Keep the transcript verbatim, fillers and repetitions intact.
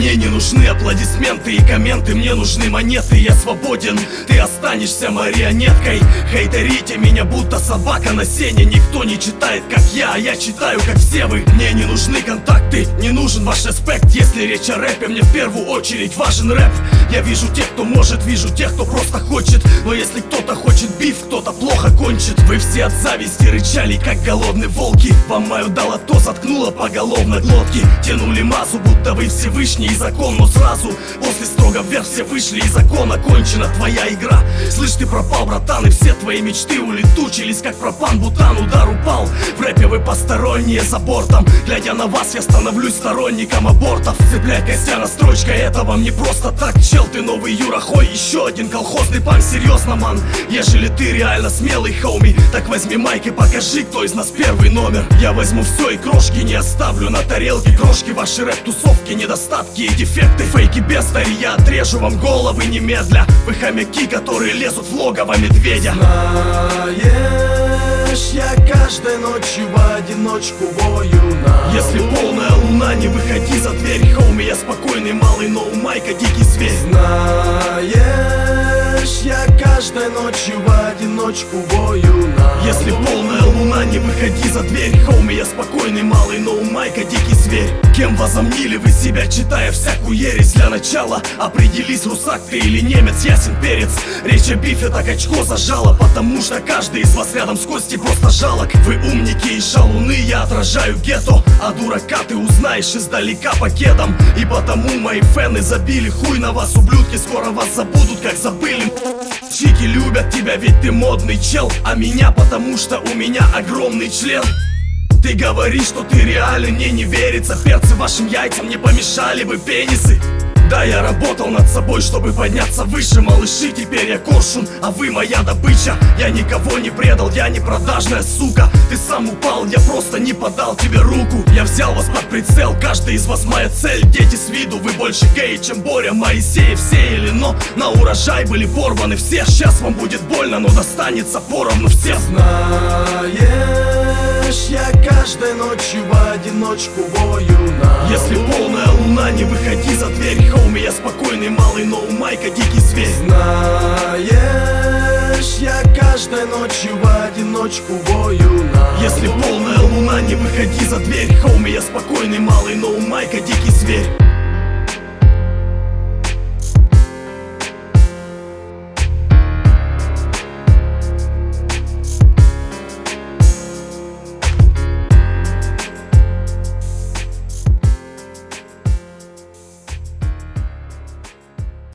Мне не нужны аплодисменты и комменты, мне нужны монеты. Я свободен, ты останешься марионеткой. Хейтерите меня будто собака на сене. Никто не читает как я, а я читаю как все вы. Мне не нужны контакты, не нужен ваш респект. Если речь о рэпе, мне в первую очередь важен рэп. Я вижу тех, кто может, вижу тех, кто просто хочет. Но если кто-то хочет биф, кто-то плохо кончит. Вы все от зависти рычали, как голодные волки. Вам мою дало то, заткнуло поголовно глотки. Тянули массу, будто вы Всевышний и закон. Но сразу, после строго вверх все вышли, и закон окончена твоя игра. Слышь, ты пропал, братан, и все твои мечты улетучились, как пропан-бутан. Удар упал, в рэпе вы посторонние за бортом. Глядя на вас, я становлюсь сторонником абортов. Цепляй Костяна строчка, это вам не просто так. Чел, ты новый Юра Хой, еще один колхозный панк. Серьезно, ман, ежели ты реально смелый, хоуми, так возьми майк и покажи, кто из нас первый номер. Я возьму все и крошки не оставлю на тарелке. Крошки ваши рэп-тусовки, недостатки и дефекты. Фейки бездари, я отрежу вам головы немедля. Вы хомяки, которые лезут в логово медведя. Знаешь, я каждой ночью в одиночку вою на Если полная луна, не выходи за дверь, хоуми, я спокойный малый, но у майка дикий зверь. Знаешь, я каждой ночью в одиночку вою на Если полная луна, не выходи за дверь, хоуми, я спокойный малый, но у майка дикий зверь. Кем возомнили вы себя, читая всякую ересь? Для начала определись, русак ты или немец, ясен перец. Речь о бифе так очко зажало, потому что каждый из вас рядом с Костей просто жалок. Вы умники и шалуны, я отражаю гетто, а дурака ты узнаешь издалека по кедам. И потому мои фэны забили хуй на вас, ублюдки, скоро вас забудут, как забыли. Чики любят тебя, ведь ты модный чел, а меня потому что у меня огромный член. Ты говоришь, что ты реален, мне не верится. Перцы вашим яйцам не помешали бы пенисы. Да, я работал над собой, чтобы подняться выше. Малыши, теперь я коршун, а вы моя добыча. Я никого не предал, я не продажная сука. Ты сам упал, я просто не подал тебе руку. Я взял вас под прицел, каждый из вас моя цель. Дети с виду, вы больше геи, чем Боря Моисеев сеяли, но на урожай были порваны все. Сейчас вам будет больно, но достанется поровну всем. Знаешь, я каждой ночью в одиночку вою на Если полная луна, не выходи за дверь, хоуми, я спокойный малый, но у майка дикий зверь. Знаешь, я каждой ночью в одиночку вою на Если полная луна, не выходи за дверь, хоуми, я спокойный малый, но у майка дикий зверь.